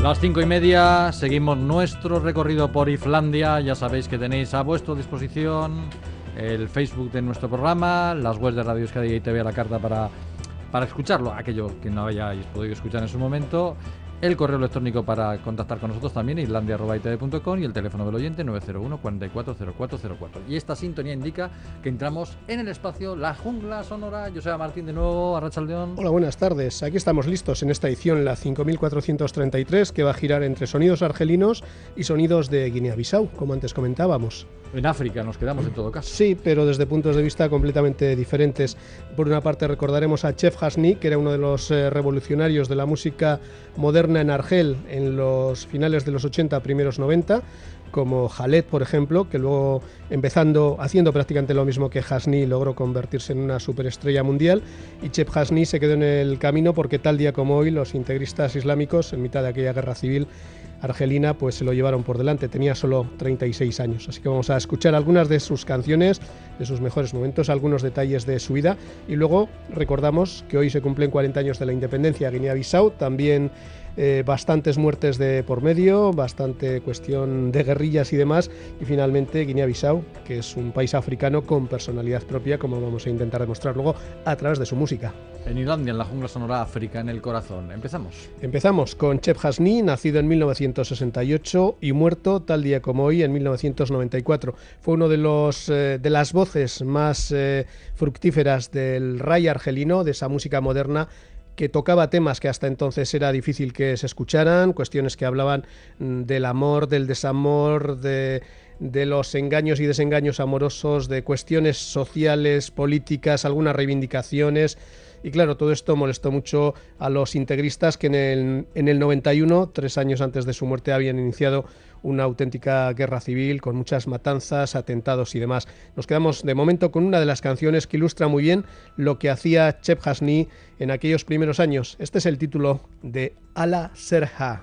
Las 5:30, seguimos nuestro recorrido por Islandia. Ya sabéis que tenéis a vuestra disposición el Facebook de nuestro programa, las webs de Radio Euskadi y TV a la carta para escucharlo, aquello que no hayáis podido escuchar en su momento. El correo electrónico para contactar con nosotros también, islandia@itv.com, y el teléfono del oyente 901 440404. Y esta sintonía indica que entramos en el espacio La Jungla Sonora. Joseba Martín de nuevo, Arratsaldeon. Hola, buenas tardes. Aquí estamos listos en esta edición, la 5433, que va a girar entre sonidos argelinos y sonidos de Guinea-Bissau, como antes comentábamos. En África nos quedamos en todo caso. Sí, pero desde puntos de vista completamente diferentes. Por una parte recordaremos a Chef Hasni, que era uno de los revolucionarios de la música moderna en Argel en los finales de los 80, primeros 90, como Khaled, por ejemplo, que luego, haciendo prácticamente lo mismo que Hasni, logró convertirse en una superestrella mundial. Y Chef Hasni se quedó en el camino porque tal día como hoy los integristas islámicos, en mitad de aquella guerra civil argelina, pues se lo llevaron por delante. Tenía solo 36 años. Así que vamos a escuchar algunas de sus canciones, de sus mejores momentos, algunos detalles de su vida. Y luego recordamos que hoy se cumplen 40 años de la independencia de Guinea-Bissau. También bastantes muertes de por medio, bastante cuestión de guerrillas y demás. Y finalmente Guinea-Bissau, que es un país africano con personalidad propia, como vamos a intentar demostrar luego a través de su música. En Islandia, en la jungla sonora, África en el corazón. Empezamos con Chef Hasni, nacido en 1968 y muerto tal día como hoy en 1994. Fue uno de las voces más fructíferas del ray argelino, de esa música moderna que tocaba temas que hasta entonces era difícil que se escucharan, cuestiones que hablaban del amor, del desamor, de los engaños y desengaños amorosos, de cuestiones sociales, políticas, algunas reivindicaciones. Y claro, todo esto molestó mucho a los integristas que en el 91, 3 años antes de su muerte, habían iniciado una auténtica guerra civil con muchas matanzas, atentados y demás. Nos quedamos de momento con una de las canciones que ilustra muy bien lo que hacía Chef Hasni en aquellos primeros años. Este es el título de Ala Serha.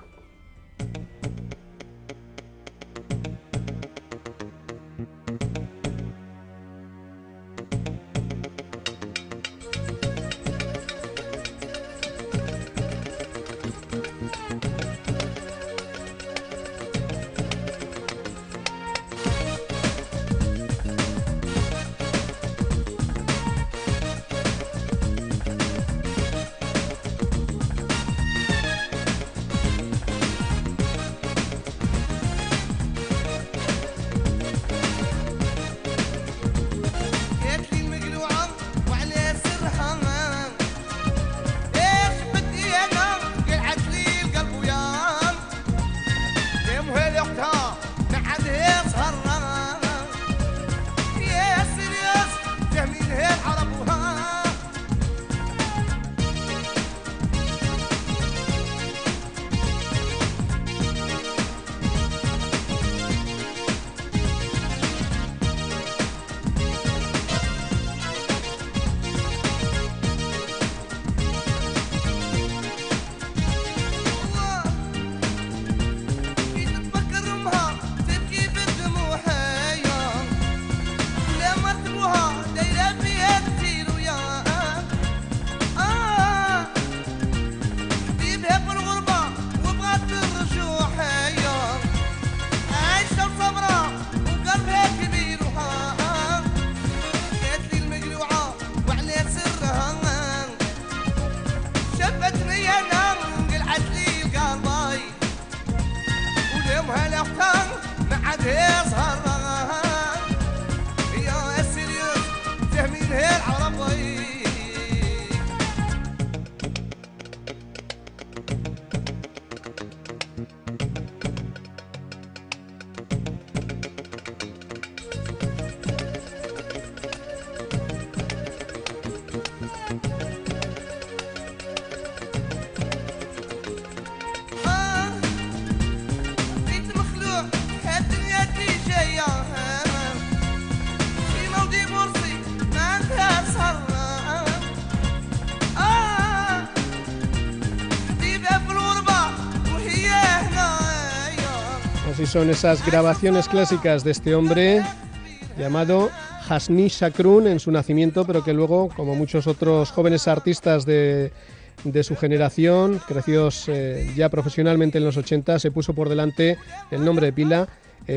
Así son esas grabaciones clásicas de este hombre llamado Hasni Shakrun en su nacimiento, pero que luego, como muchos otros jóvenes artistas de de su generación, crecidos ya profesionalmente en los 80, se puso por delante el nombre de pila,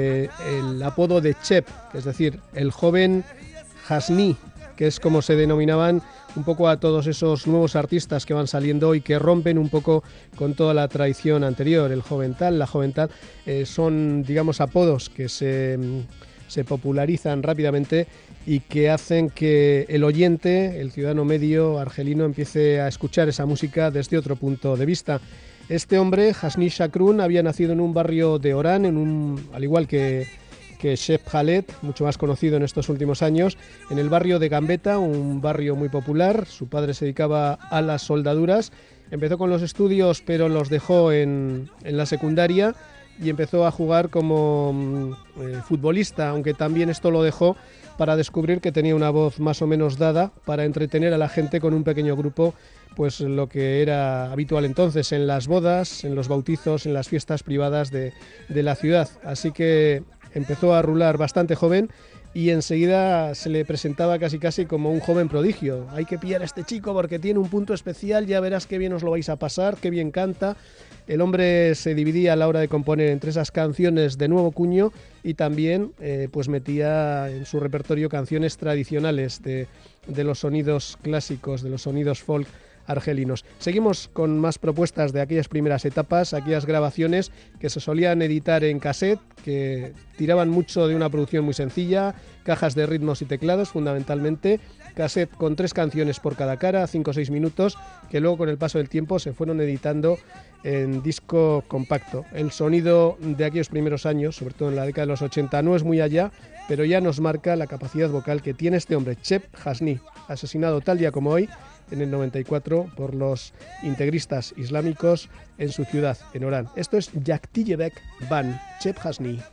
el apodo de Chep, es decir, el joven Hasni, que es como se denominaban un poco a todos esos nuevos artistas que van saliendo y que rompen un poco con toda la tradición anterior. El joven tal, la joven tal, son, digamos, apodos que se popularizan rápidamente y que hacen que el oyente, el ciudadano medio argelino, empiece a escuchar esa música desde otro punto de vista. Este hombre, Hasni Shakrun, había nacido en un barrio de Orán, al igual que Cheb Khaled, mucho más conocido en estos últimos años, en el barrio de Gambetta, un barrio muy popular. Su padre se dedicaba a las soldaduras, empezó con los estudios pero los dejó en la secundaria y empezó a jugar como futbolista, aunque también esto lo dejó para descubrir que tenía una voz más o menos dada para entretener a la gente con un pequeño grupo, pues lo que era habitual entonces en las bodas, en los bautizos, en las fiestas privadas de la ciudad. Así que empezó a rular bastante joven y enseguida se le presentaba casi como un joven prodigio. Hay que pillar a este chico porque tiene un punto especial, ya verás qué bien os lo vais a pasar, qué bien canta. El hombre se dividía a la hora de componer entre esas canciones de nuevo cuño y también pues metía en su repertorio canciones tradicionales de los sonidos clásicos, de los sonidos folk argelinos. Seguimos con más propuestas de aquellas primeras etapas, aquellas grabaciones que se solían editar en cassette, que tiraban mucho de una producción muy sencilla, cajas de ritmos y teclados fundamentalmente, cassette con 3 canciones por cada cara, 5 o 6 minutos, que luego con el paso del tiempo se fueron editando en disco compacto. El sonido de aquellos primeros años, sobre todo en la década de los 80, no es muy allá, pero ya nos marca la capacidad vocal que tiene este hombre, Cheb Hasni, asesinado tal día como hoy, en el 94, por los integristas islámicos en su ciudad, en Orán. Esto es Yaktiyebek Ban, Cheb Hasni.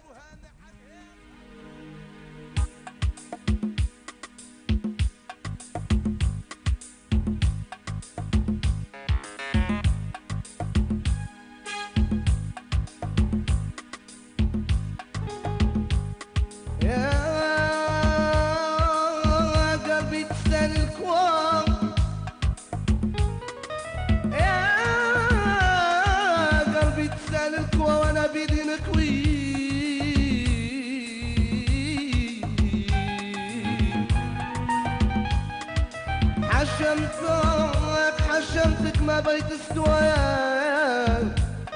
حشمتك ما بغيت استواك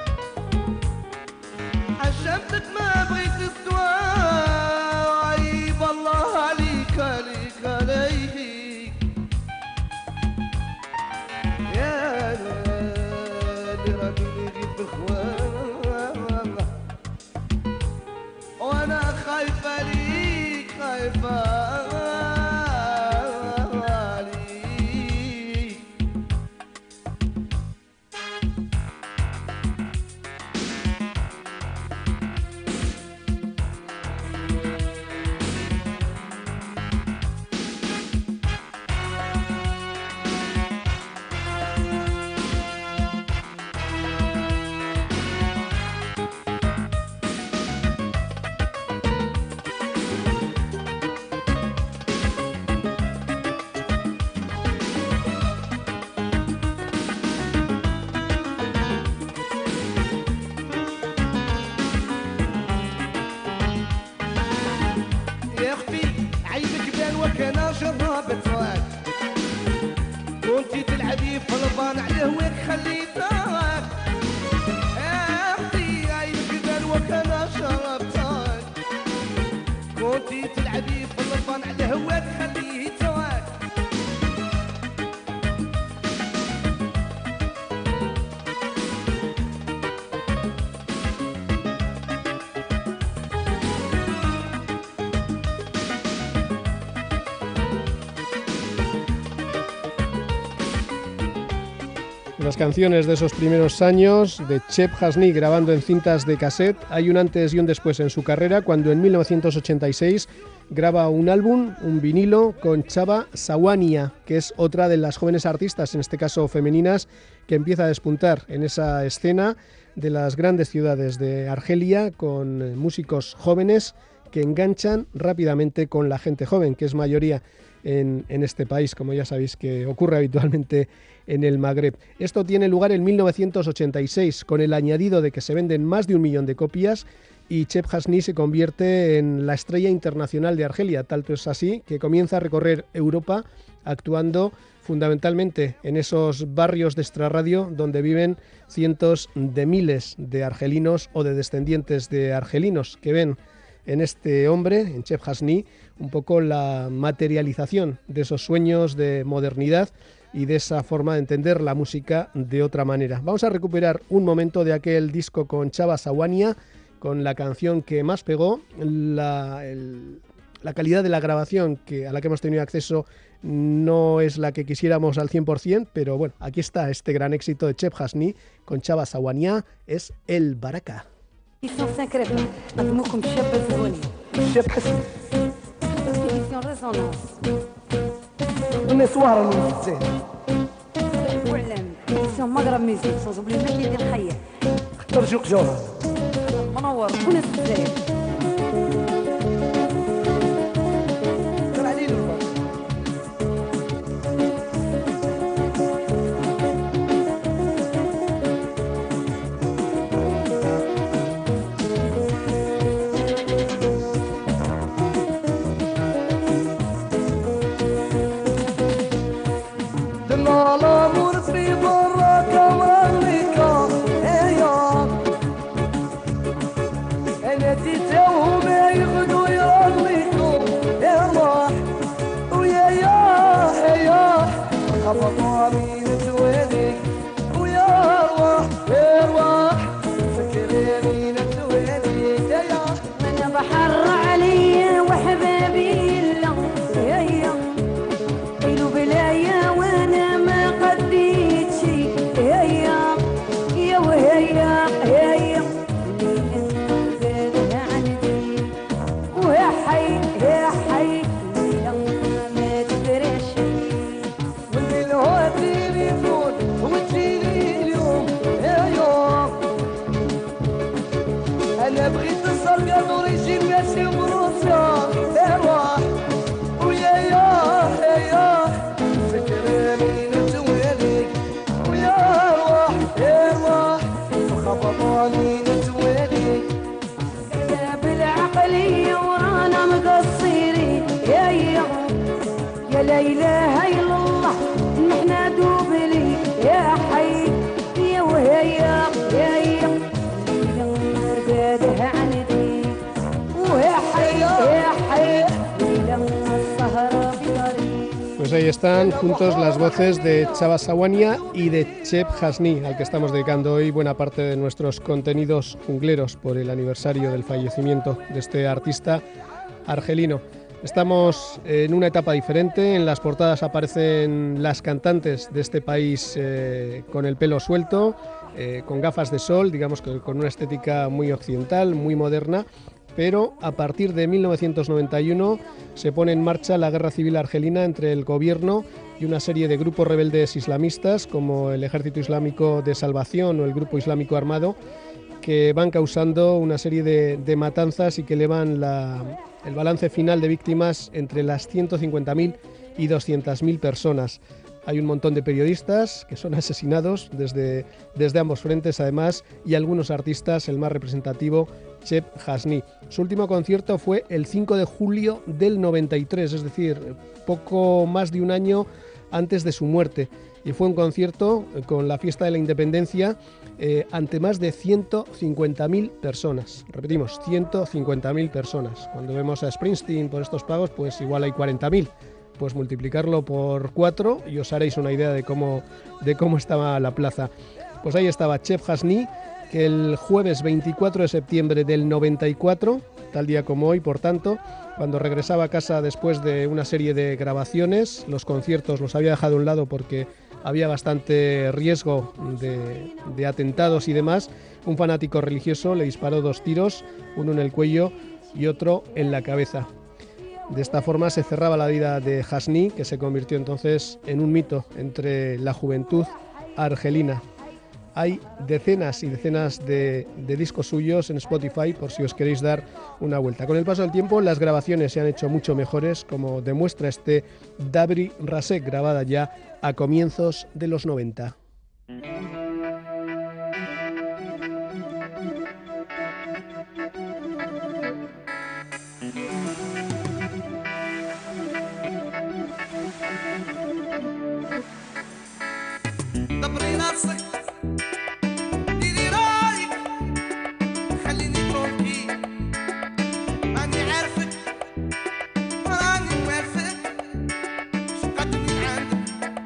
حشمتك ما بغيت استواك عيب الله عليك عليك عليك يا اللي راني نغيب بالخوان وانا خايفه عليك خايفه كنتي تلعبي في البان على هواك خليتك يا اختي عينك دار وكان شربتك كنتي تلعبي في البان على هواك خليتك Las canciones de esos primeros años de Cheb Hasni grabando en cintas de cassette. Hay un antes y un después en su carrera cuando en 1986 graba un álbum, un vinilo con Chaba Sawania, que es otra de las jóvenes artistas, en este caso femeninas, que empieza a despuntar en esa escena de las grandes ciudades de Argelia con músicos jóvenes que enganchan rápidamente con la gente joven, que es mayoría. en este país, como ya sabéis que ocurre habitualmente en el Magreb. Esto tiene lugar en 1986, con el añadido de que se venden más de 1 millón de copias y Cheb Hasni se convierte en la estrella internacional de Argelia, tanto es así que comienza a recorrer Europa actuando fundamentalmente en esos barrios de extrarradio donde viven cientos de miles de argelinos o de descendientes de argelinos que ven en este hombre, en Cheb Hasni, un poco la materialización de esos sueños de modernidad y de esa forma de entender la música de otra manera. Vamos a recuperar un momento de aquel disco con Chava Sawania, con la canción que más pegó. La calidad de la grabación a la que hemos tenido acceso no es la que quisiéramos al 100%, pero bueno, aquí está este gran éxito de Cheb Hasni con Chava Sawania, es El Baraka. منور وناس الجزائر Pues ahí están juntos las voces de Chava Sawania y de Cheb Hasni, al que estamos dedicando hoy buena parte de nuestros contenidos jungleros por el aniversario del fallecimiento de este artista argelino. Estamos en una etapa diferente, en las portadas aparecen las cantantes de este país con el pelo suelto, con gafas de sol, digamos que con una estética muy occidental, muy moderna, pero a partir de 1991 se pone en marcha la guerra civil argelina entre el gobierno y una serie de grupos rebeldes islamistas como el Ejército Islámico de Salvación o el Grupo Islámico Armado, que van causando una serie de matanzas y que elevan el balance final de víctimas entre las 150.000 y 200.000 personas. Hay un montón de periodistas que son asesinados desde ambos frentes, además, y algunos artistas, el más representativo, Cheb Hasni. Su último concierto fue el 5 de julio del 93, es decir, poco más de un año antes de su muerte. Y fue un concierto con la fiesta de la independencia ante más de 150.000 personas. Repetimos, 150.000 personas. Cuando vemos a Springsteen por estos pagos, pues igual hay 40.000. Pues multiplicarlo por 4 y os haréis una idea de cómo estaba la plaza. Pues ahí estaba Cheb Hasni, que el jueves 24 de septiembre del 94, tal día como hoy, por tanto, cuando regresaba a casa después de una serie de grabaciones, los conciertos los había dejado a un lado porque había bastante riesgo de atentados y demás, un fanático religioso le disparó 2 tiros, uno en el cuello y otro en la cabeza. De esta forma se cerraba la vida de Hasni, que se convirtió entonces en un mito entre la juventud argelina. Hay decenas y decenas de discos suyos en Spotify por si os queréis dar una vuelta. Con el paso del tiempo las grabaciones se han hecho mucho mejores, como demuestra este Dabri Rasek, grabada ya a comienzos de los 90. دبري راسك ديري رايك خليني ترونكي راني عارفك راني موافق شقد من عندك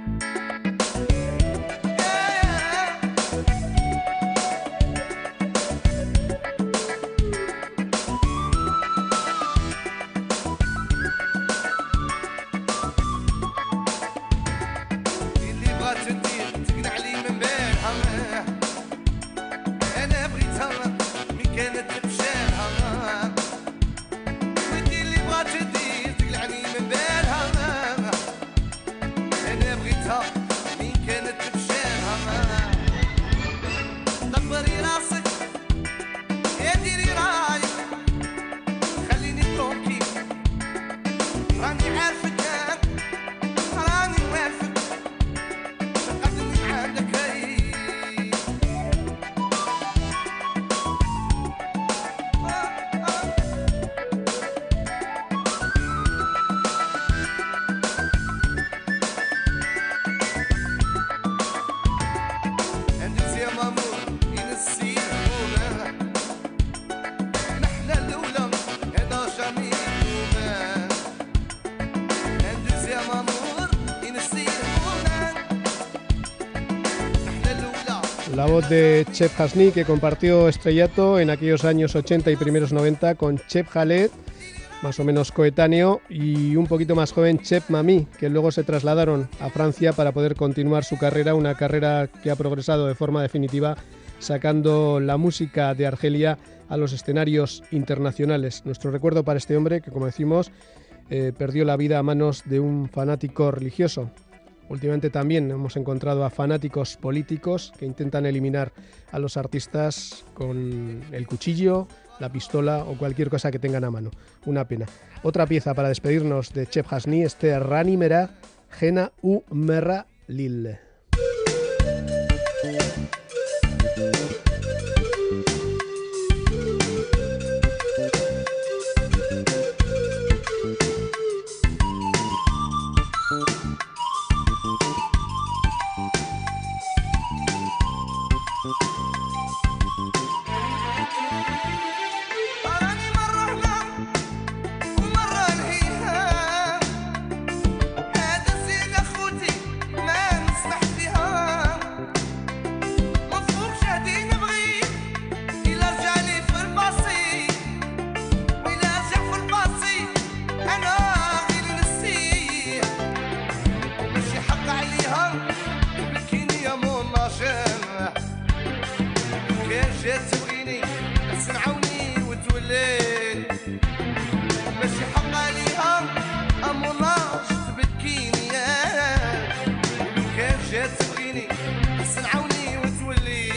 اللي بغات تدير تقنع لي من بالها انا بغيتها مين كانت بشارها ودي اللي بغات تدير تقنع لي من بالها انا بغيتها مين كانت بشارها دبري راسك يا ديري رايك خليني ترونكي راني عارفك راني موافق شقدني عندك اندوز يا مامور ينسي هنا نحنا الاولى هذا جميل هنا اندوز يا مامور ينسي هنا نحنا الاولى. La voz de Cheb Hasni, que compartió estrellato en aquellos años 80 y primeros 90 con Cheb Khaled, más o menos coetáneo, y un poquito más joven Cheb Mami, que luego se trasladaron a Francia para poder continuar su carrera, una carrera que ha progresado de forma definitiva, sacando la música de Argelia a los escenarios internacionales. Nuestro recuerdo para este hombre que, como decimos, perdió la vida a manos de un fanático religioso. Últimamente también hemos encontrado a fanáticos políticos que intentan eliminar a los artistas con el cuchillo, la pistola o cualquier cosa que tengan a mano. Una pena. Otra pieza para despedirnos de Cheb Hasni, este Rani Mera Gena U Merra Lil. راني مرة هنا ومرة نهيها هذا زين اخوتي ما نسمح فيها مفروض شهدي نبغي إلا رجعلي في الباصي وإلا رجع في الباصي أنا غير نسيه ماشي حق عليها بالكيني يا مناجم كان جات تبغيني بس نعاوني وتولي ماشي حق عليها اموناش تبكيني كان جات تبغيني بس نعاوني وتولي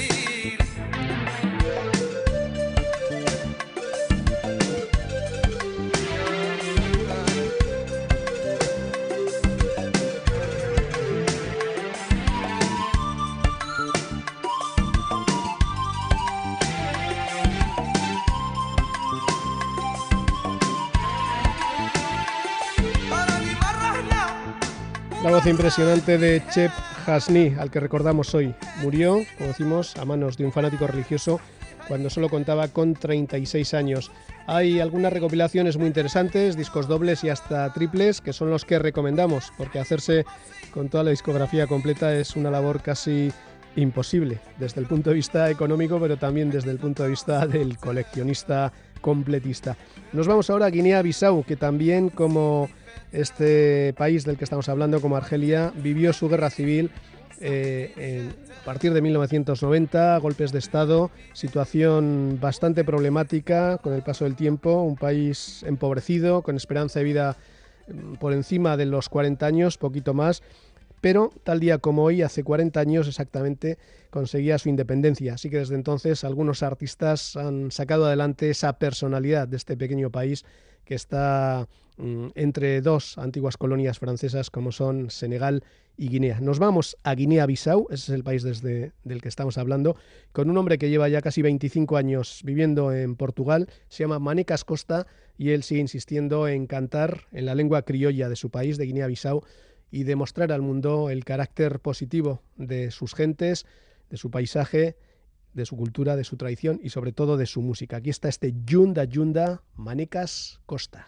راني مرة هنا La voz impresionante de Cheb Hasni, al que recordamos hoy, murió, como decimos, a manos de un fanático religioso cuando solo contaba con 36 años. Hay algunas recopilaciones muy interesantes, discos dobles y hasta triples, que son los que recomendamos, porque hacerse con toda la discografía completa es una labor casi imposible, desde el punto de vista económico, pero también desde el punto de vista del coleccionista completista. Nos vamos ahora a Guinea-Bissau, que también, como este país del que estamos hablando, como Argelia, vivió su guerra civil a partir de 1990, golpes de Estado, situación bastante problemática con el paso del tiempo, un país empobrecido, con esperanza de vida por encima de los 40 años, poquito más, pero tal día como hoy, hace 40 años exactamente, conseguía su independencia. Así que desde entonces algunos artistas han sacado adelante esa personalidad de este pequeño país que está entre dos antiguas colonias francesas como son Senegal y Guinea. Nos vamos a Guinea-Bissau, ese es el país del que estamos hablando, con un hombre que lleva ya casi 25 años viviendo en Portugal, se llama Manecas Costa y él sigue insistiendo en cantar en la lengua criolla de su país, de Guinea-Bissau, y demostrar al mundo el carácter positivo de sus gentes, de su paisaje, de su cultura, de su tradición y sobre todo de su música. Aquí está este Yunda Yunda Manecas Costa.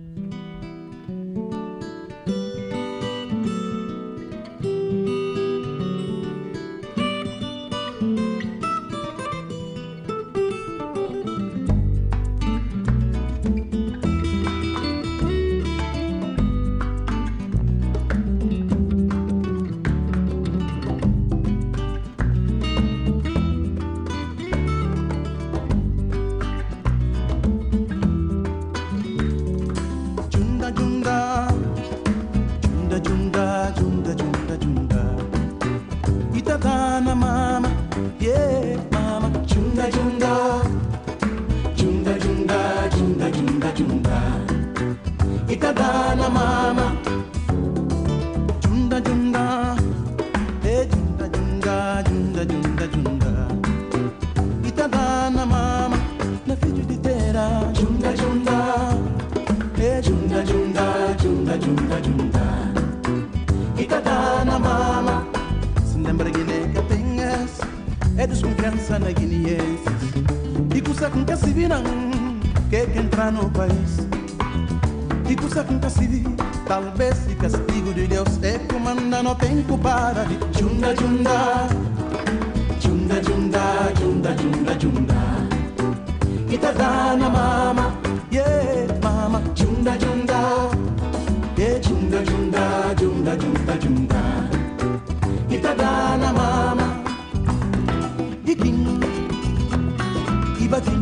Itadana mama, junda junda, junda junda, junda junda junda. Itadana mama, na filho de terra, junda junda, junda junda, junda junda junda. Itadana mama, se lembra Guiné que tenhas, é desconfiança na guineenses. E custa com que se viram, que entrar no país. E custa com que se vi, talvez o castigo de Deus é comanda no tempo para de junda junda, junda junda, junda junda junda. Itadana mama, yeah mama, junda junda, yeah junda junda, junda junda junda. Itadana mama, ikin, ibatin.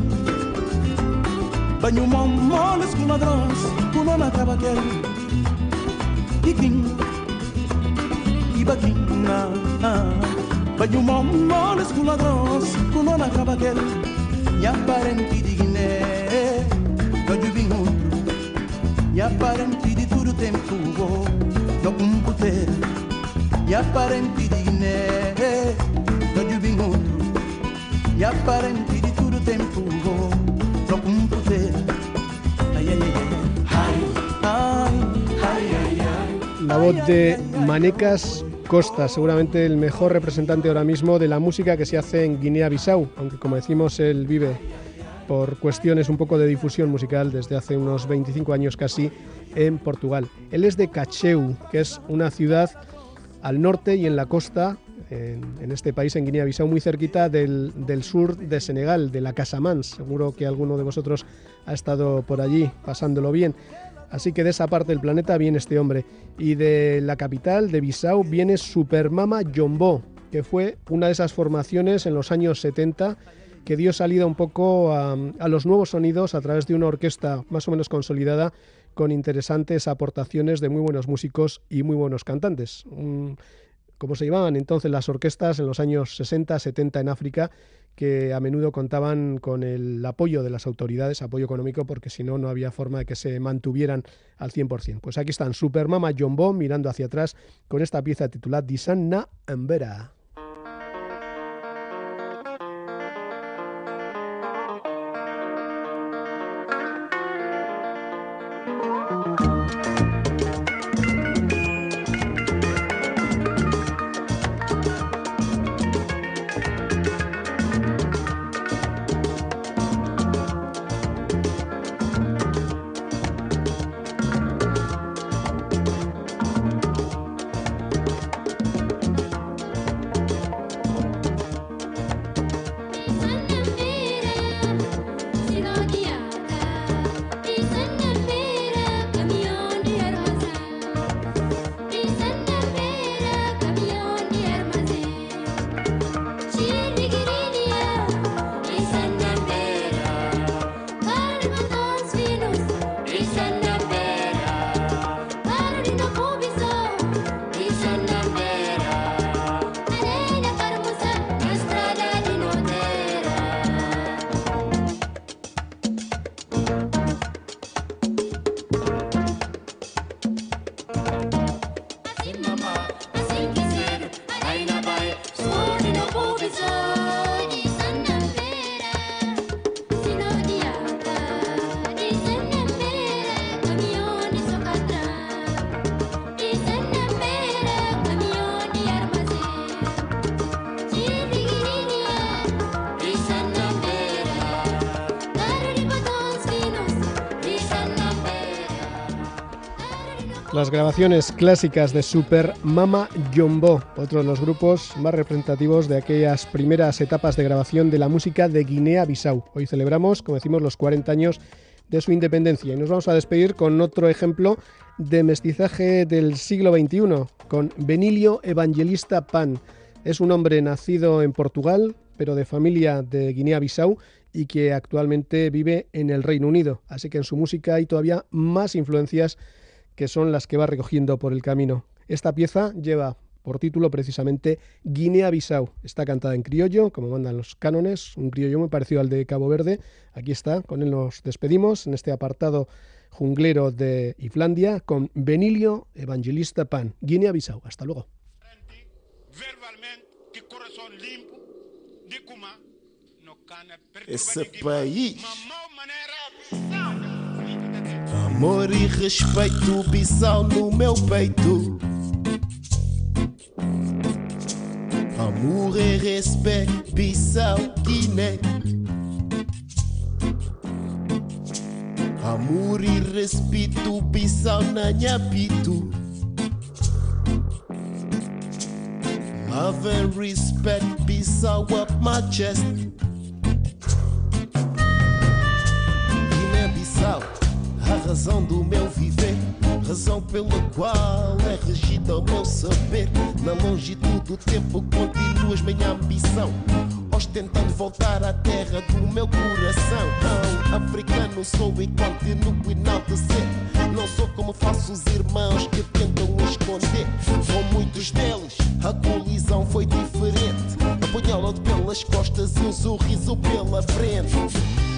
Banho moles com ladrões, com não acaba aquele Iquim, Ibaquina. Banho moles com ladrões, com não acaba aquele Minha parente de Guiné, onde vim outro Minha parente de todo tempo, no computer Minha parente de Guiné, onde vim outro Minha parente de todo tempo, no computer. La voz de Manecas Costa, seguramente el mejor representante ahora mismo de la música que se hace en Guinea-Bissau, aunque como decimos él vive por cuestiones un poco de difusión musical desde hace unos 25 años casi en Portugal. Él es de Cacheu, que es una ciudad al norte y en la costa, en este país, en Guinea-Bissau, muy cerquita del sur de Senegal, de la Casamance. Seguro que alguno de vosotros ha estado por allí pasándolo bien. Así que de esa parte del planeta viene este hombre. Y de la capital, de Bissau, viene Supermama Jombo, que fue una de esas formaciones en los años 70 que dio salida un poco a los nuevos sonidos a través de una orquesta más o menos consolidada con interesantes aportaciones de muy buenos músicos y muy buenos cantantes. Como se llamaban entonces las orquestas en los años 60, 70 en África, que a menudo contaban con el apoyo de las autoridades, apoyo económico, porque si no, no había forma de que se mantuvieran al 100%. Pues aquí están Supermama Jombo mirando hacia atrás con esta pieza titulada Disanna Ambera. Las grabaciones clásicas de Super Mama Jumbo, otro de los grupos más representativos de aquellas primeras etapas de grabación de la música de Guinea-Bissau. Hoy celebramos, como decimos, los 40 años de su independencia y nos vamos a despedir con otro ejemplo de mestizaje del siglo XXI, con Benilio Evangelista Pan. Es un hombre nacido en Portugal, pero de familia de Guinea-Bissau y que actualmente vive en el Reino Unido. Así que en su música hay todavía más influencias que son las que va recogiendo por el camino. Esta pieza lleva por título precisamente Guinea-Bissau. Está cantada en criollo, como mandan los cánones, un criollo muy parecido al de Cabo Verde. Aquí está, con él nos despedimos en este apartado junglero de Iflandia con Benilio Evangelista Pan, Guinea-Bissau. Hasta luego. Esse país, amor e respeito, Bissau no meu peito. Amor e respeito, Bissau, Guiné. Amor e respeito, Bissau na Nhapito. Love and respect, Bissau up my chest. Guiné-Bissau, a razão do meu viver, razão pela qual é regido o meu saber. Na longitude do tempo continuas minha ambição, ostentando voltar à terra do meu coração. Não, africano sou e continuo enaltecer. Não sou como falsos irmãos que tentam esconder. Com muitos deles a colisão foi diferente, apunhalado pelas costas e um sorriso pela frente.